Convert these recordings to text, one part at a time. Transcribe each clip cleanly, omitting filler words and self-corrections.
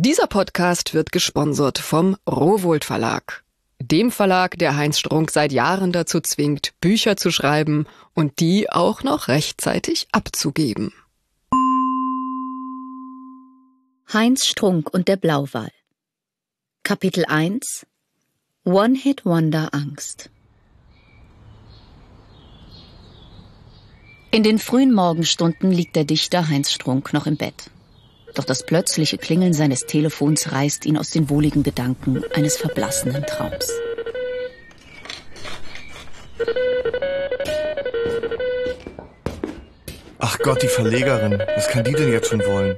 Dieser Podcast wird gesponsert vom Rowohlt Verlag. Dem Verlag, der Heinz Strunk seit Jahren dazu zwingt, Bücher zu schreiben und die auch noch rechtzeitig abzugeben. Heinz Strunk und der Blauwal. Kapitel 1 One-Hit-Wonder-Angst. In den frühen Morgenstunden liegt der Dichter Heinz Strunk noch im Bett. Doch das plötzliche Klingeln seines Telefons reißt ihn aus den wohligen Gedanken eines verblassenen Traums. Ach Gott, die Verlegerin. Was kann die denn jetzt schon wollen?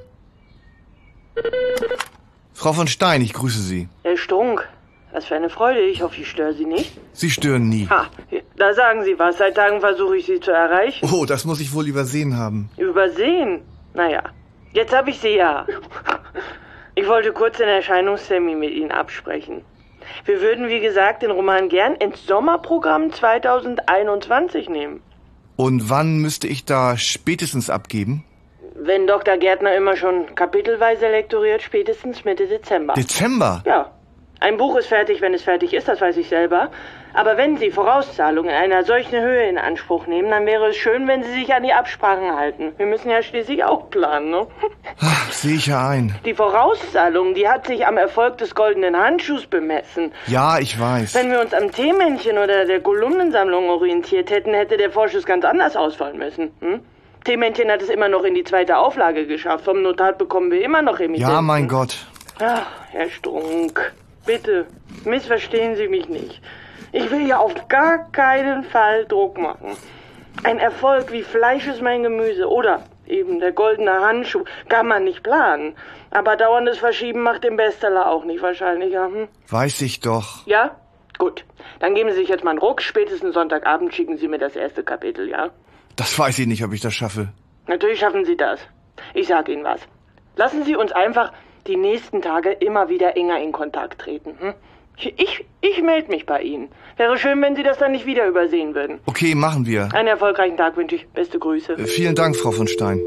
Frau von Stein, ich grüße Sie. Herr Strunk, was für eine Freude. Ich hoffe, ich störe Sie nicht. Sie stören nie. Ha, da sagen Sie was. Seit Tagen versuche ich Sie zu erreichen. Oh, das muss ich wohl übersehen haben. Übersehen? Naja, jetzt habe ich Sie ja. Ich wollte kurz den Erscheinungstermin mit Ihnen absprechen. Wir würden, wie gesagt, den Roman gern ins Sommerprogramm 2021 nehmen. Und wann müsste ich da spätestens abgeben? Wenn Dr. Gärtner immer schon kapitelweise lektoriert, spätestens Mitte Dezember. Dezember? Ja. Ein Buch ist fertig, wenn es fertig ist, das weiß ich selber. Aber wenn Sie Vorauszahlungen in einer solchen Höhe in Anspruch nehmen, dann wäre es schön, wenn Sie sich an die Absprachen halten. Wir müssen ja schließlich auch planen, ne? Ach, sehe ich ja ein. Die Vorauszahlung, die hat sich am Erfolg des goldenen Handschuhs bemessen. Ja, ich weiß. Wenn wir uns am Teemännchen oder der Kolumnensammlung orientiert hätten, hätte der Vorschuss ganz anders ausfallen müssen. Teemännchen hat es immer noch in die 2. Auflage geschafft. Vom Notar bekommen wir immer noch Emittenten. Ja, mein Gott. Ach, Herr Strunk, bitte, missverstehen Sie mich nicht. Ich will ja auf gar keinen Fall Druck machen. Ein Erfolg wie Fleisch ist mein Gemüse oder eben der goldene Handschuh kann man nicht planen. Aber dauerndes Verschieben macht den Bestseller auch nicht wahrscheinlich. Ja? Weiß ich doch. Ja? Gut. Dann geben Sie sich jetzt mal einen Ruck. Spätestens Sonntagabend schicken Sie mir das erste Kapitel, ja? Das weiß ich nicht, ob ich das schaffe. Natürlich schaffen Sie das. Ich sag Ihnen was. Lassen Sie uns einfach die nächsten Tage immer wieder enger in Kontakt treten. Ich melde mich bei Ihnen. Wäre schön, wenn Sie das dann nicht wieder übersehen würden. Okay, machen wir. Einen erfolgreichen Tag wünsche ich. Beste Grüße. Vielen Dank, Frau von Stein.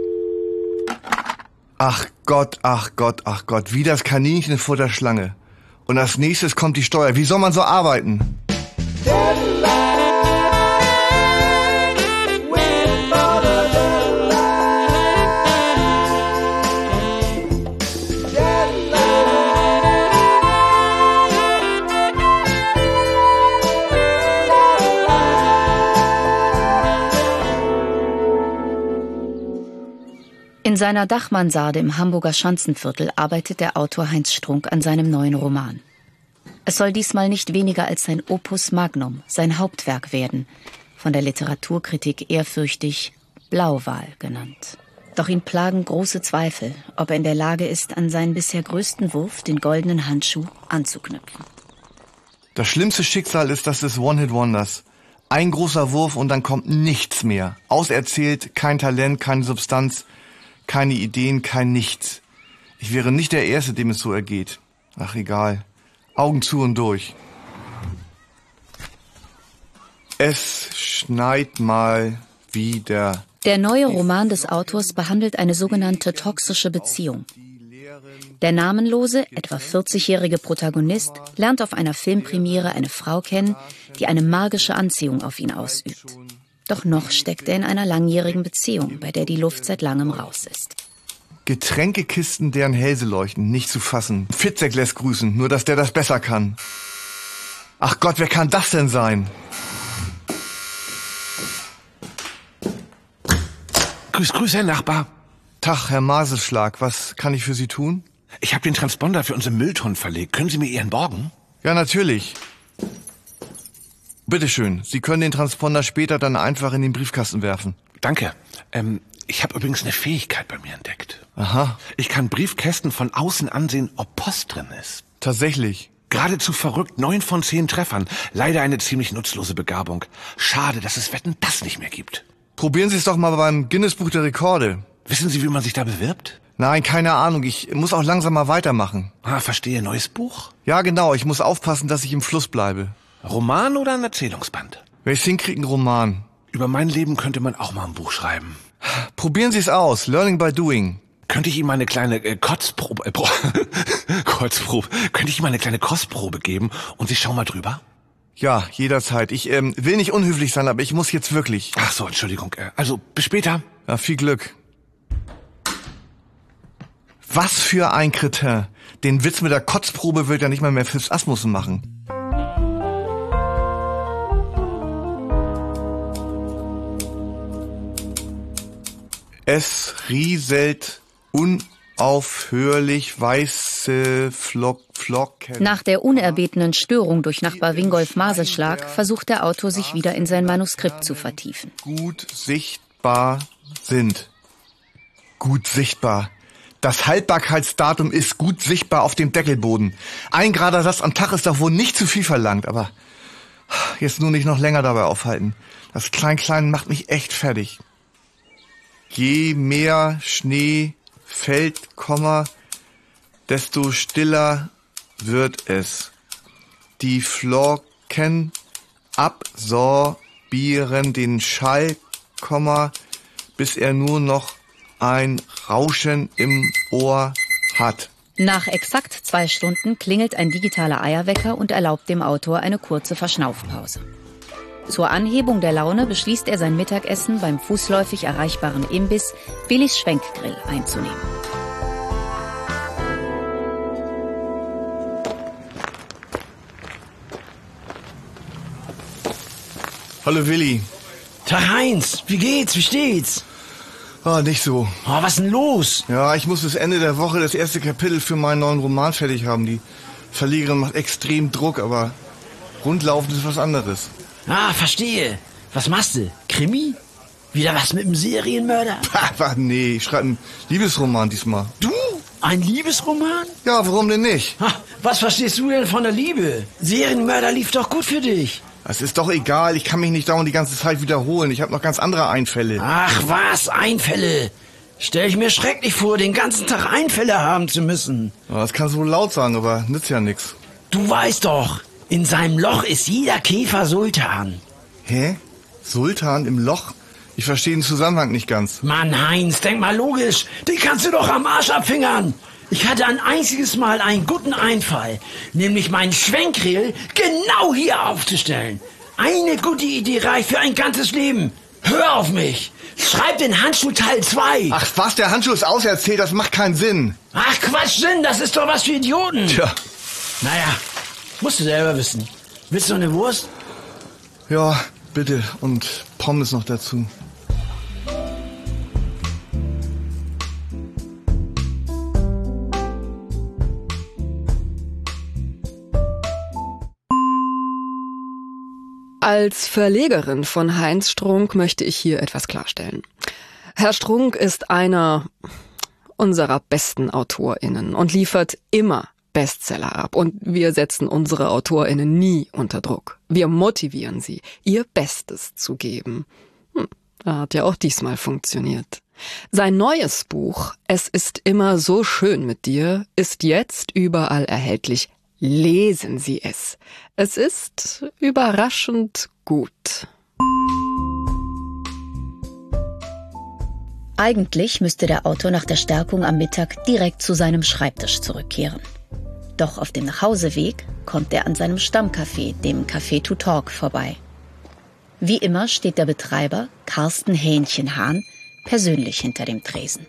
Ach Gott, ach Gott, ach Gott. Wie das Kaninchen vor der Schlange. Und als nächstes kommt die Steuer. Wie soll man so arbeiten? In seiner Dachmansarde im Hamburger Schanzenviertel arbeitet der Autor Heinz Strunk an seinem neuen Roman. Es soll diesmal nicht weniger als sein Opus Magnum, sein Hauptwerk werden, von der Literaturkritik ehrfürchtig Blauwal genannt. Doch ihn plagen große Zweifel, ob er in der Lage ist, an seinen bisher größten Wurf, den goldenen Handschuh, anzuknüpfen. Das schlimmste Schicksal ist das des One-Hit-Wonders. Ein großer Wurf und dann kommt nichts mehr. Auserzählt, kein Talent, keine Substanz, keine Ideen, kein Nichts. Ich wäre nicht der Erste, dem es so ergeht. Ach, egal. Augen zu und durch. Es schneit mal wieder. Der neue Roman des Autors behandelt eine sogenannte toxische Beziehung. Der namenlose, etwa 40-jährige Protagonist lernt auf einer Filmpremiere eine Frau kennen, die eine magische Anziehung auf ihn ausübt. Doch noch steckt er in einer langjährigen Beziehung, bei der die Luft seit langem raus ist. Getränkekisten, deren Hälse leuchten, nicht zu fassen. Fitzek lässt grüßen, nur dass der das besser kann. Ach Gott, wer kann das denn sein? Grüß, Herr Nachbar. Tag, Herr Maselschlag, was kann ich für Sie tun? Ich habe den Transponder für unsere Mülltonnen verlegt. Können Sie mir Ihren borgen? Ja, natürlich. Bitteschön, Sie können den Transponder später dann einfach in den Briefkasten werfen. Danke. Ich habe übrigens eine Fähigkeit bei mir entdeckt. Aha. Ich kann Briefkästen von außen ansehen, ob Post drin ist. Tatsächlich. Geradezu verrückt, 9 von 10 Treffern. Leider eine ziemlich nutzlose Begabung. Schade, dass es Wetten das nicht mehr gibt. Probieren Sie es doch mal beim Guinness-Buch der Rekorde. Wissen Sie, wie man sich da bewirbt? Nein, keine Ahnung. Ich muss auch langsam mal weitermachen. Ah, verstehe. Neues Buch? Ja, genau. Ich muss aufpassen, dass ich im Fluss bleibe. Roman oder ein Erzählungsband? Wenn ich's hinkriege, einen Roman. Über mein Leben könnte man auch mal ein Buch schreiben. Probieren Sie es aus. Learning by doing. Könnte ich Ihnen mal eine kleine Kotzprobe... Kreuzprobe. Könnte ich mal eine kleine Kostprobe geben und Sie schauen mal drüber? Ja, jederzeit. Ich will nicht unhöflich sein, aber ich muss jetzt wirklich. Ach so, Entschuldigung. Also, bis später. Ja, viel Glück. Was für ein Kretin. Den Witz mit der Kotzprobe wird ja nicht mal mehr Phipps Asmussen machen. Es rieselt unaufhörlich weiße Flocken. Nach der unerbetenen Störung durch Nachbar Wingolf Maselschlag versucht der Autor, sich wieder in sein Manuskript zu vertiefen. Gut sichtbar sind. Gut sichtbar. Das Haltbarkeitsdatum ist gut sichtbar auf dem Deckelboden. 1 Grad Satz am Tag ist doch wohl nicht zu viel verlangt, aber jetzt nur nicht noch länger dabei aufhalten. Das Klein-Klein macht mich echt fertig. Je mehr Schnee fällt, desto stiller wird es. Die Flocken absorbieren den Schall, bis er nur noch ein Rauschen im Ohr hat. Nach exakt 2 Stunden klingelt ein digitaler Eierwecker und erlaubt dem Autor eine kurze Verschnaufpause. Zur Anhebung der Laune beschließt er, sein Mittagessen beim fußläufig erreichbaren Imbiss Billys Schwenkgrill einzunehmen. Hallo Willi. Tag Heinz, wie geht's, wie steht's? Nicht so. Was ist denn los? Ja, ich muss bis Ende der Woche das erste Kapitel für meinen neuen Roman fertig haben. Die Verlegerin macht extrem Druck, aber rundlaufen ist was anderes. Verstehe. Was machst du? Krimi? Wieder was mit dem Serienmörder? Nee, ich schreibe einen Liebesroman diesmal. Du? Ein Liebesroman? Ja, warum denn nicht? Was verstehst du denn von der Liebe? Serienmörder lief doch gut für dich. Es ist doch egal, ich kann mich nicht dauernd die ganze Zeit wiederholen. Ich habe noch ganz andere Einfälle. Ach was, Einfälle? Stell ich mir schrecklich vor, den ganzen Tag Einfälle haben zu müssen. Ja, das kannst du wohl laut sagen, aber nützt ja nix. Du weißt doch, in seinem Loch ist jeder Käfer Sultan. Hä? Sultan im Loch? Ich verstehe den Zusammenhang nicht ganz. Mann, Heinz, denk mal logisch. Den kannst du doch am Arsch abfingern. Ich hatte ein einziges Mal einen guten Einfall, nämlich meinen Schwenkgrill genau hier aufzustellen. Eine gute Idee reicht für ein ganzes Leben. Hör auf mich. Schreib den Handschuh Teil 2. Ach was, der Handschuh ist auserzählt, das macht keinen Sinn. Ach Quatsch, Sinn, das ist doch was für Idioten. Tja. Naja, musst du selber wissen. Willst du eine Wurst? Ja, bitte. Und Pommes noch dazu. Als Verlegerin von Heinz Strunk möchte ich hier etwas klarstellen. Herr Strunk ist einer unserer besten AutorInnen und liefert immer Bestseller ab. Und wir setzen unsere AutorInnen nie unter Druck. Wir motivieren sie, ihr Bestes zu geben. Hat ja auch diesmal funktioniert. Sein neues Buch »Es ist immer so schön mit dir« ist jetzt überall erhältlich. Lesen Sie es. Es ist überraschend gut. Eigentlich müsste der Autor nach der Stärkung am Mittag direkt zu seinem Schreibtisch zurückkehren. Doch auf dem Nachhauseweg kommt er an seinem Stammcafé, dem Café to Talk, vorbei. Wie immer steht der Betreiber, Carsten Hähnchenhahn, persönlich hinter dem Tresen.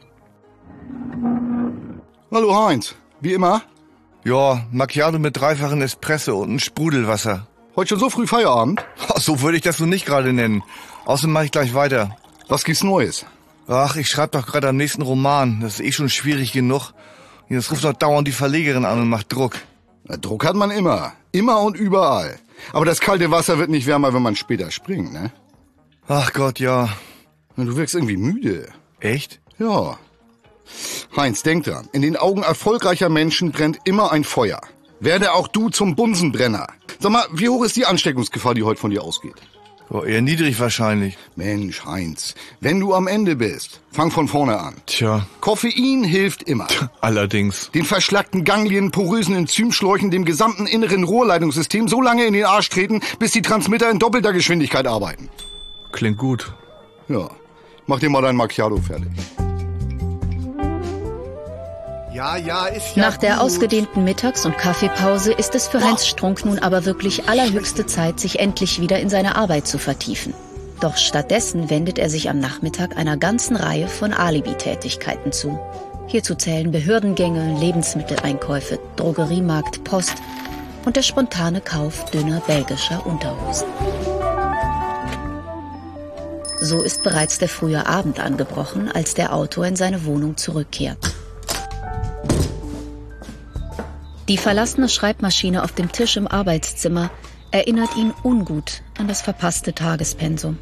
Hallo Heinz, wie immer? Ja, Macchiato mit 3-fachen Espresso und ein Sprudelwasser. Heute schon so früh Feierabend? So würde ich das so nicht gerade nennen. Außerdem mache ich gleich weiter. Was gibt's Neues? Ach, ich schreibe doch gerade am nächsten Roman. Das ist schon schwierig genug. Jetzt ruft doch dauernd die Verlegerin an und macht Druck. Na, Druck hat man immer. Immer und überall. Aber das kalte Wasser wird nicht wärmer, wenn man später springt, ne? Ach Gott, ja. Na, du wirkst irgendwie müde. Echt? Ja. Heinz, denk dran. In den Augen erfolgreicher Menschen brennt immer ein Feuer. Werde auch du zum Bunsenbrenner. Sag mal, wie hoch ist die Ansteckungsgefahr, die heute von dir ausgeht? Oh, eher niedrig wahrscheinlich. Mensch, Heinz, wenn du am Ende bist, fang von vorne an. Tja. Koffein hilft immer. Allerdings. Den verschlackten Ganglien, porösen Enzymschläuchen, dem gesamten inneren Rohrleitungssystem so lange in den Arsch treten, bis die Transmitter in doppelter Geschwindigkeit arbeiten. Klingt gut. Ja, mach dir mal dein Macchiato fertig. Ja, ist ja Nach der gut. ausgedehnten Mittags- und Kaffeepause ist es für Heinz Strunk nun aber wirklich allerhöchste Zeit, sich endlich wieder in seine Arbeit zu vertiefen. Doch stattdessen wendet er sich am Nachmittag einer ganzen Reihe von Alibi-Tätigkeiten zu. Hierzu zählen Behördengänge, Lebensmitteleinkäufe, Drogeriemarkt, Post und der spontane Kauf dünner belgischer Unterhosen. So ist bereits der frühe Abend angebrochen, als der Autor in seine Wohnung zurückkehrt. Die verlassene Schreibmaschine auf dem Tisch im Arbeitszimmer erinnert ihn ungut an das verpasste Tagespensum.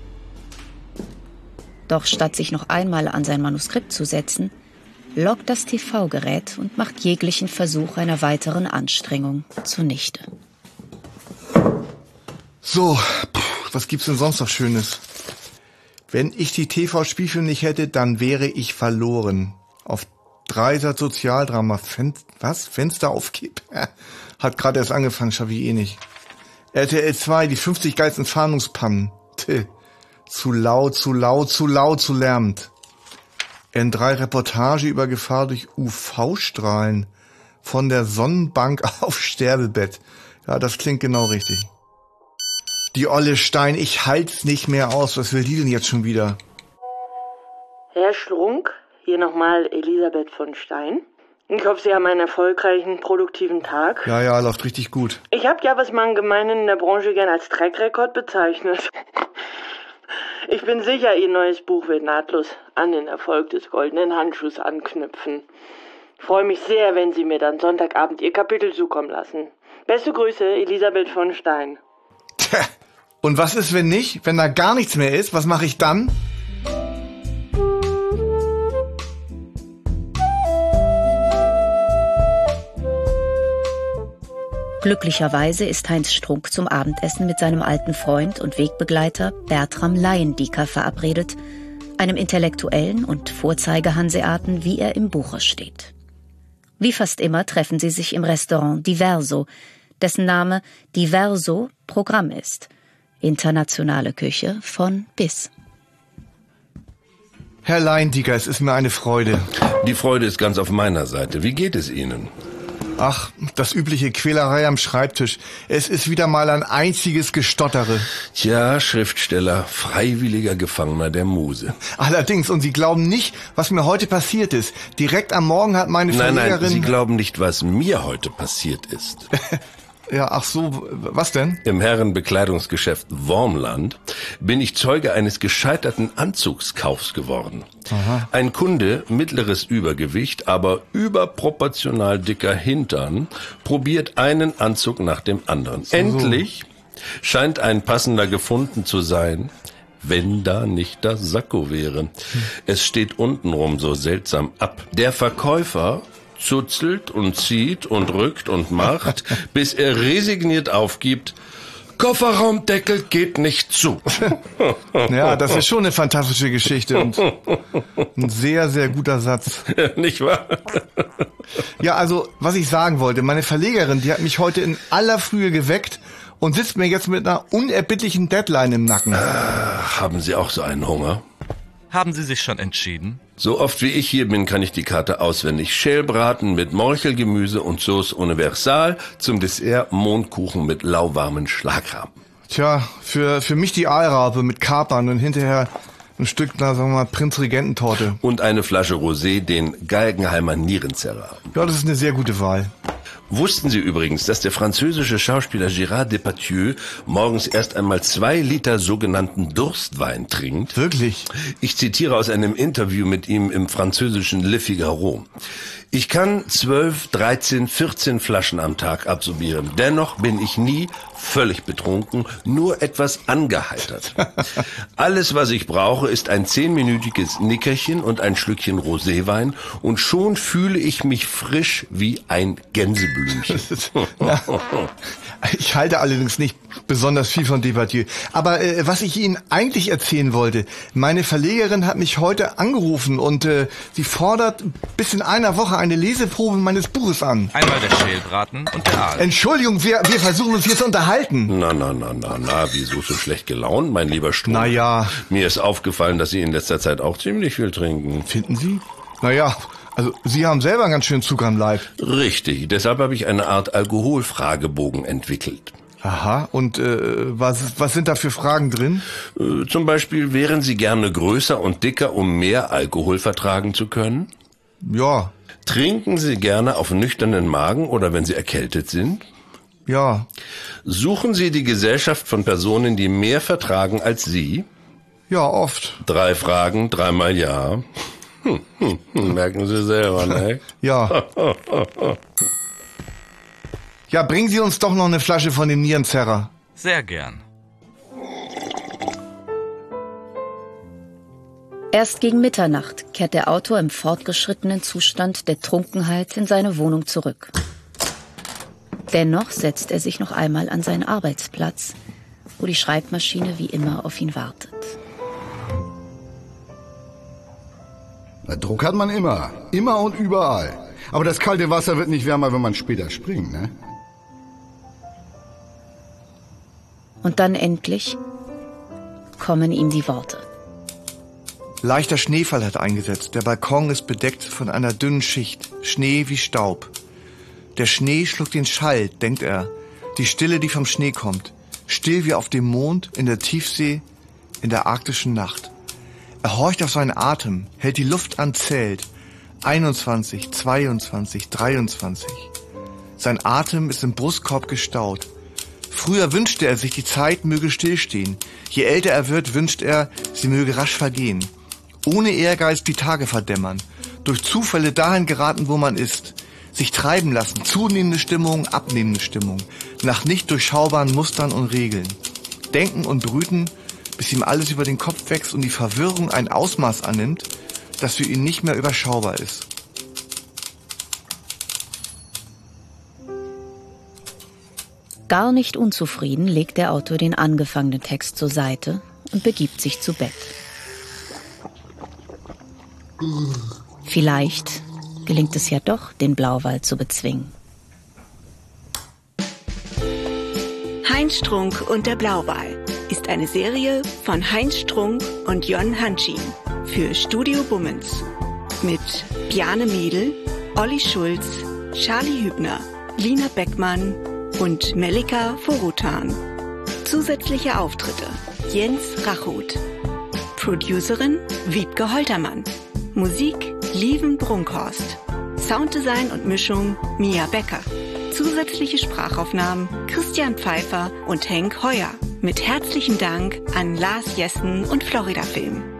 Doch statt sich noch einmal an sein Manuskript zu setzen, lockt das TV-Gerät und macht jeglichen Versuch einer weiteren Anstrengung zunichte. So, was gibt's denn sonst noch Schönes? Wenn ich die TV-Spielfilme nicht hätte, dann wäre ich verloren. Auf Dreisat Sozialdrama. Fenster auf Kipp. Hat gerade erst angefangen, schaffe ich eh nicht. RTL 2, die 50 geilsten Fahndungspannen. Zu laut, zu lärmend. N3 Reportage über Gefahr durch UV-Strahlen. Von der Sonnenbank auf Sterbebett. Ja, das klingt genau richtig. Die olle Stein, ich halt's nicht mehr aus. Was will die denn jetzt schon wieder? Herr Strunk, hier nochmal Elisabeth von Stein. Ich hoffe, Sie haben einen erfolgreichen, produktiven Tag. Ja, läuft richtig gut. Ich hab ja, was man gemeinhin in der Branche gern als Track-Record bezeichnet. Ich bin sicher, Ihr neues Buch wird nahtlos an den Erfolg des Goldenen Handschuhs anknüpfen. Ich freue mich sehr, wenn Sie mir dann Sonntagabend Ihr Kapitel zukommen lassen. Beste Grüße, Elisabeth von Stein. Tja, und was ist, wenn nicht? Wenn da gar nichts mehr ist, was mache ich dann? Glücklicherweise ist Heinz Strunk zum Abendessen mit seinem alten Freund und Wegbegleiter Bertram Leyendiecker verabredet, einem Intellektuellen und Vorzeigehanseaten, wie er im Buche steht. Wie fast immer treffen sie sich im Restaurant Diverso, dessen Name Diverso Programm ist. Internationale Küche von bis. Herr Leyendiecker, es ist mir eine Freude. Die Freude ist ganz auf meiner Seite. Wie geht es Ihnen? Ach, das übliche Quälerei am Schreibtisch. Es ist wieder mal ein einziges Gestottere. Tja, Schriftsteller, freiwilliger Gefangener der Muse. Allerdings, und Sie glauben nicht, was mir heute passiert ist. Direkt am Morgen hat meine Verlegerin... Nein, Sie glauben nicht, was mir heute passiert ist. Ja, ach so, was denn? Im Herrenbekleidungsgeschäft Wormland bin ich Zeuge eines gescheiterten Anzugskaufs geworden. Aha. Ein Kunde, mittleres Übergewicht, aber überproportional dicker Hintern, probiert einen Anzug nach dem anderen. So. Endlich scheint ein passender gefunden zu sein, wenn da nicht das Sakko wäre. Es steht untenrum so seltsam ab. Der Verkäufer zuzelt und zieht und rückt und macht, bis er resigniert aufgibt, Kofferraumdeckel geht nicht zu. Ja, das ist schon eine fantastische Geschichte und ein sehr, sehr guter Satz. Nicht wahr? Ja, also, was ich sagen wollte, meine Verlegerin, die hat mich heute in aller Frühe geweckt und sitzt mir jetzt mit einer unerbittlichen Deadline im Nacken. Haben Sie auch so einen Hunger? Haben Sie sich schon entschieden? So oft wie ich hier bin, kann ich die Karte auswendig. Schälbraten mit Morchelgemüse und Sauce Universal, zum Dessert Mondkuchen mit lauwarmen Schlagrahmen. Tja, für mich die Aalraupe mit Kapern und hinterher ein Stück, sagen wir mal, Prinzregententorte. Und eine Flasche Rosé, den Galgenheimer Nierenzerrer. Ja, das ist eine sehr gute Wahl. Wussten Sie übrigens, dass der französische Schauspieler Gérard Depardieu morgens erst einmal 2 Liter sogenannten Durstwein trinkt? Wirklich? Ich zitiere aus einem Interview mit ihm im französischen Le Figaro. Ich kann 12, 13, 14 Flaschen am Tag absorbieren. Dennoch bin ich nie völlig betrunken, nur etwas angeheitert. Alles, was ich brauche, ist ein 10-minütiges Nickerchen und ein Schlückchen Roséwein und schon fühle ich mich frisch wie ein Gänseblümchen. Ja, ich halte allerdings nicht besonders viel von Depardieu. Aber was ich Ihnen eigentlich erzählen wollte, meine Verlegerin hat mich heute angerufen und sie fordert bis in einer Woche eine Leseprobe meines Buches an. Einmal der Schälbraten und der Aal. Entschuldigung, wir versuchen uns hier zu unterhalten. Na, wieso so schlecht gelaunt, mein lieber Strunk? Naja. Mir ist aufgefallen, dass Sie in letzter Zeit auch ziemlich viel trinken. Finden Sie? Naja, Also Sie haben selber einen ganz schönen Zug am Leib. Richtig, deshalb habe ich eine Art Alkoholfragebogen entwickelt. Aha, und was sind da für Fragen drin? Zum Beispiel, wären Sie gerne größer und dicker, um mehr Alkohol vertragen zu können? Ja. Trinken Sie gerne auf nüchternen Magen oder wenn Sie erkältet sind? Ja. Suchen Sie die Gesellschaft von Personen, die mehr vertragen als Sie? Ja, oft. 3 Fragen, 3-mal ja. Merken Sie selber, ne? Ja. Ja, bringen Sie uns doch noch eine Flasche von dem Nierenzerrer. Sehr gern. Erst gegen Mitternacht kehrt der Autor im fortgeschrittenen Zustand der Trunkenheit in seine Wohnung zurück. Dennoch setzt er sich noch einmal an seinen Arbeitsplatz, wo die Schreibmaschine wie immer auf ihn wartet. Na, Druck hat man immer. Immer und überall. Aber das kalte Wasser wird nicht wärmer, wenn man später springt, ne? Und dann endlich kommen ihm die Worte. Leichter Schneefall hat eingesetzt. Der Balkon ist bedeckt von einer dünnen Schicht. Schnee wie Staub. Der Schnee schluckt den Schall, denkt er. Die Stille, die vom Schnee kommt. Still wie auf dem Mond, in der Tiefsee, in der arktischen Nacht. Er horcht auf seinen Atem, hält die Luft an, zählt. 21, 22, 23. Sein Atem ist im Brustkorb gestaut. Früher wünschte er sich, die Zeit möge stillstehen. Je älter er wird, wünscht er, sie möge rasch vergehen. Ohne Ehrgeiz die Tage verdämmern. Durch Zufälle dahin geraten, wo man ist. Sich treiben lassen, zunehmende Stimmung, abnehmende Stimmung. Nach nicht durchschaubaren Mustern und Regeln. Denken und brüten, bis ihm alles über den Kopf wächst und die Verwirrung ein Ausmaß annimmt, das für ihn nicht mehr überschaubar ist. Gar nicht unzufrieden legt der Autor den angefangenen Text zur Seite und begibt sich zu Bett. Vielleicht gelingt es ja doch, den Blauwal zu bezwingen. Heinz Strunk und der Blauwal ist eine Serie von Heinz Strunk und Jon Hanschin für Studio Bummens mit Bjarne Mädel, Olli Schulz, Charlie Hübner, Lina Beckmann und Melika Vorotan. Zusätzliche Auftritte: Jens Rachut. Producerin Wiebke Holtermann. Musik Lieven Brunkhorst. Sounddesign und Mischung Mia Becker. Zusätzliche Sprachaufnahmen Christian Pfeiffer und Henk Heuer. Mit herzlichen Dank an Lars Jessen und Florida Film.